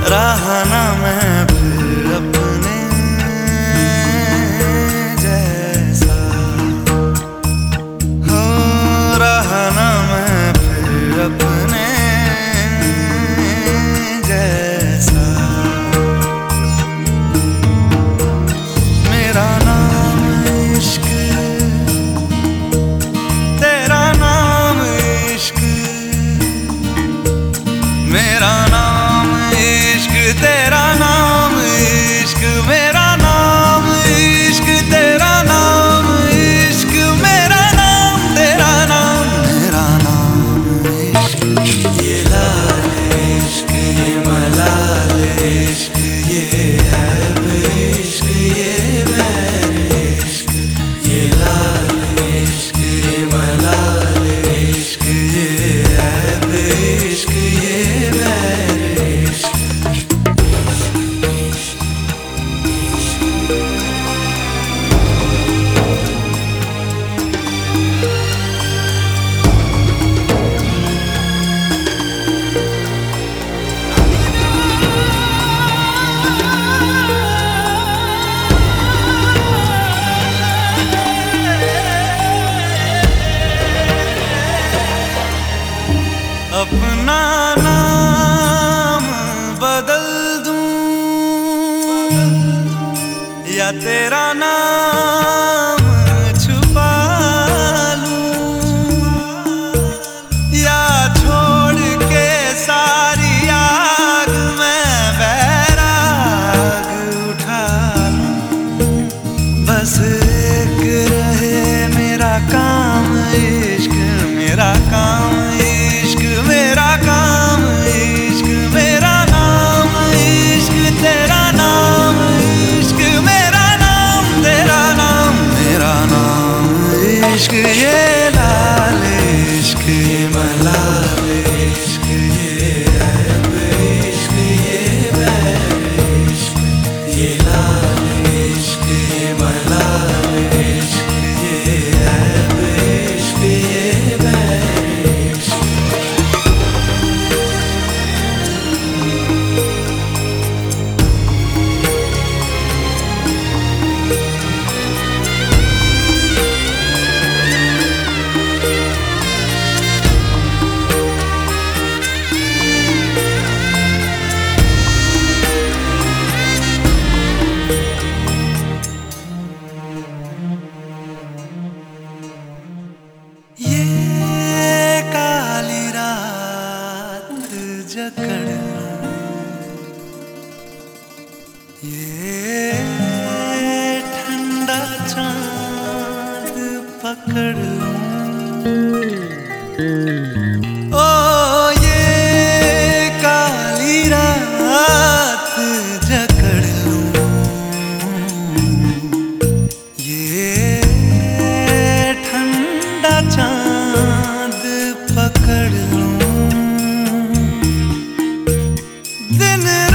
रहा ना मैं फिर अपने जैसा, हो रहा ना मैं फिर अपने जैसा। मेरा नाम इश्क, तेरा नाम इश्क, मेरा नाम इश्क, तेरा नाम इश्क, मेरा नाम इश्क, तेरा नाम इश्क, मेरा नाम तेरा नाम, मेरा नाम इश्क। ये लाल इश्क, ये मलाल इश्क, ये ऐब इश्क, ये बैर इश्क। ये लाल इश्क, ये मलाल इश्क, ये ऐब इश्क, ये बैर इश्क। अपना नाम बदल दूं या तेरा नाम छुपा लूं, या छोड़ के सारी आग में बैराग उठा लूं। बस एक रहे मेरा काम इश्क, मेरा काम इश्क, मेरा काम इश्क, मेरा नाम इश्क, तेरा नाम इश्क, मेरा नाम तेरा नाम, मेरा नाम इश्क। ये लाल इश्क, ये मलाल इश्क, ये ऐब इश्क, ये बैर इश्क। ये लाल इश्क, ये मलाल इश्क, ये ऐब इश्क, ये बैर इश्क। ये काली रात जकड़ लूं, ये ठंडा चांद पकड़ लूं। ओ ये काली रात जकड़ लूं, ये ठंडा चांद पकड़ लूं। दिन